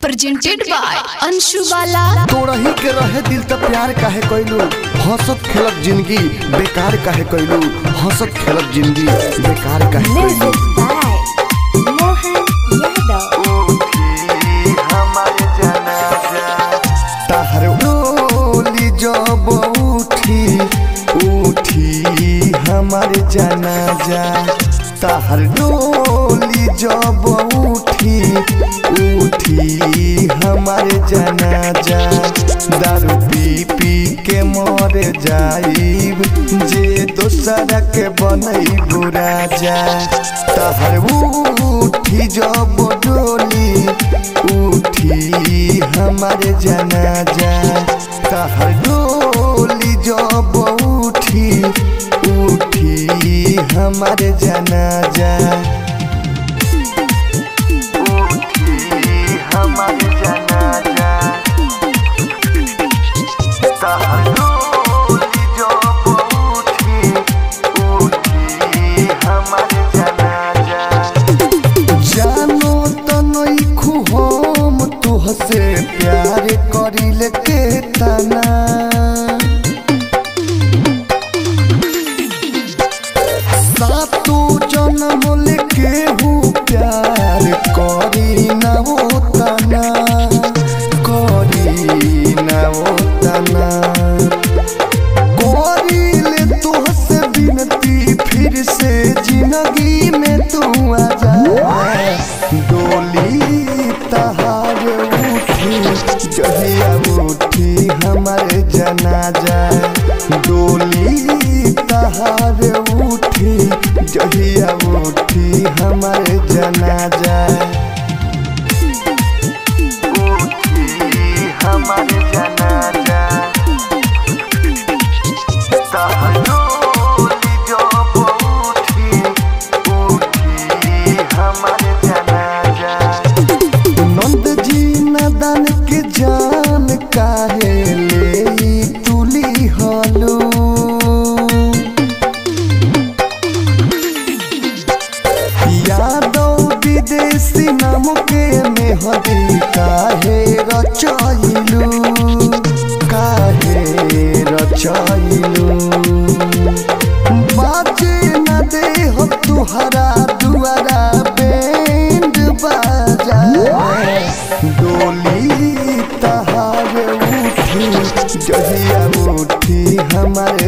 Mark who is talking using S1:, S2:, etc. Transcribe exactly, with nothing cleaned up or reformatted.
S1: Presented by Anshu बाला।
S2: तोरा ही के रहे दिल त प्यार काहे कइलू, हंसत खेलत जिंदगी बेकार काहे कइलू, हंसत खेलत जिंदगी बेकार काहे कइलू। ताहर डोली जब उठी उठी हमारे जनाजा, ताहर डोली जब उठी उठी हमारे जनाजा। दारू पी पी के मर जाइब जे दोसरा के बनैबू राजा। ताहर उठी जब डोली उठी हमारे जनाजा, ताहर डोली जब उठी उठी हमारे जनाजा। हमारे जनाजा ताहर डोली जब उठी उठी हमारे जनाजा। जानो तो नइखु हम तुहसे प्यार करिले के तना, सातो जन्म लेके हूँ प्यार करी ना वो तना, करी ना वो तना। करिले तुहसे विनती फिर से जिंदगी में तू आ जा। डोली तहार उठी जहिया उठी हमारे जनाजा, डोली तहार उठी जहिया उठी हमारे जनाजा। उठी हमारे जनाजा ताहर डोली जब उठी उठी हमारे जनाजा। नंद जी नदन के जान काहे ले तुली हलू, यादव विदेशी नाम के मेहदी काहे रचैलू, काहे रचैलू। बाजे न दे हो तुहरा दुआरा बैंड बाजा। डोली तहार उठी जहिया उठी हमारे